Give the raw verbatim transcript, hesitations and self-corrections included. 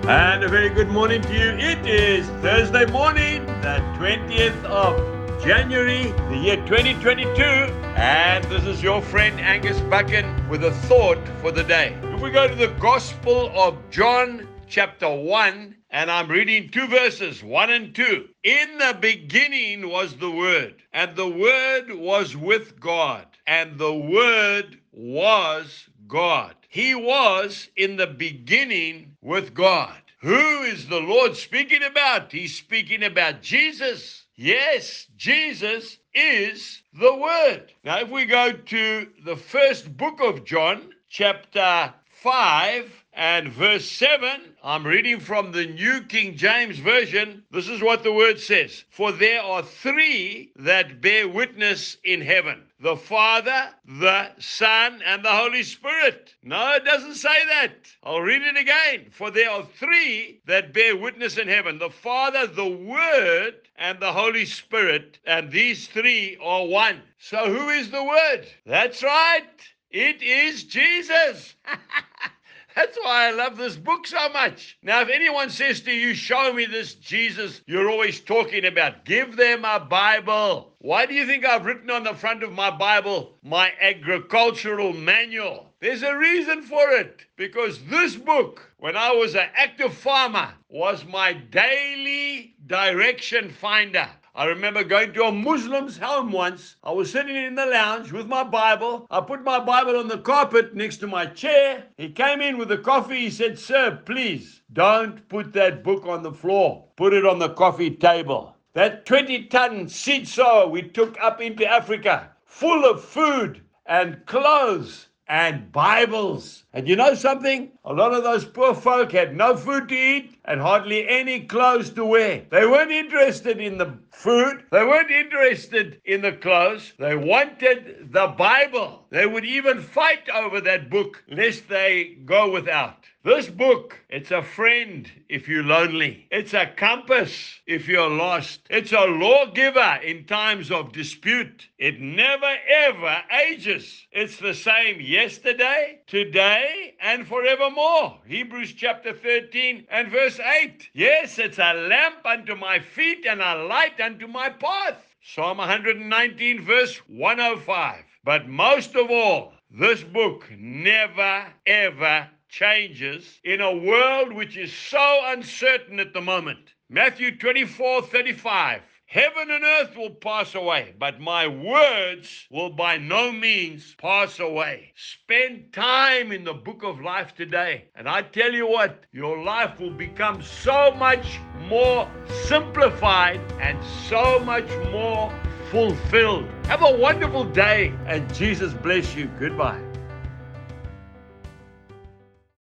And a very good morning to you. It is Thursday morning, the twentieth of January, the year twenty twenty-two. And this is your friend Angus Buchan with a thought for the day. If we go to the Gospel of John, chapter one, and I'm reading two verses, one and two. In the beginning was the Word, and the Word was with God, and the Word was God. He was in the beginning with God. Who is the Lord speaking about? He's speaking about Jesus. Yes, Jesus is the Word. Now, if we go to the first book of John, chapter five and verse seven, I'm reading from the New King James Version. This is what the word says. For there are three that bear witness in heaven: the Father, the Son, and the Holy Spirit. No, it doesn't say that. I'll read it again. For there are three that bear witness in heaven: the Father, the Word, and the Holy Spirit. And these three are one. So who is the Word? That's right. It is Jesus. That's why I love this book so much. Now, if anyone says to you, show me this Jesus you're always talking about, give them a Bible. Why do you think I've written on the front of my Bible, my agricultural manual? There's a reason for it. Because this book, when I was an active farmer, was my daily direction finder. I remember going to a Muslim's home once. I was sitting in the lounge with my Bible. I put my Bible on the carpet next to my chair. He came in with the coffee. He said, "Sir, please don't put that book on the floor. Put it on the coffee table." That twenty-ton seed sower we took up into Africa, full of food and clothes and Bibles. And you know something? A lot of those poor folk had no food to eat and hardly any clothes to wear. They weren't interested in the food. They weren't interested in the clothes. They wanted the Bible. They would even fight over that book lest they go without. This book, it's a friend if you're lonely. It's a compass if you're lost. It's a lawgiver in times of dispute. It never ever ages. It's the same yesterday, today, and forevermore. Hebrews chapter thirteen and verse eight. Yes, it's a lamp unto my feet and a light unto my path. Psalm one nineteen verse one oh five. But most of all, this book never ever changes in a world which is so uncertain at the moment. Matthew twenty-four thirty-five. Heaven and earth will pass away, but my words will by no means pass away. Spend time in the book of life today. And I tell you what, your life will become so much more simplified and so much more fulfilled. Have a wonderful day, and Jesus bless you. Goodbye.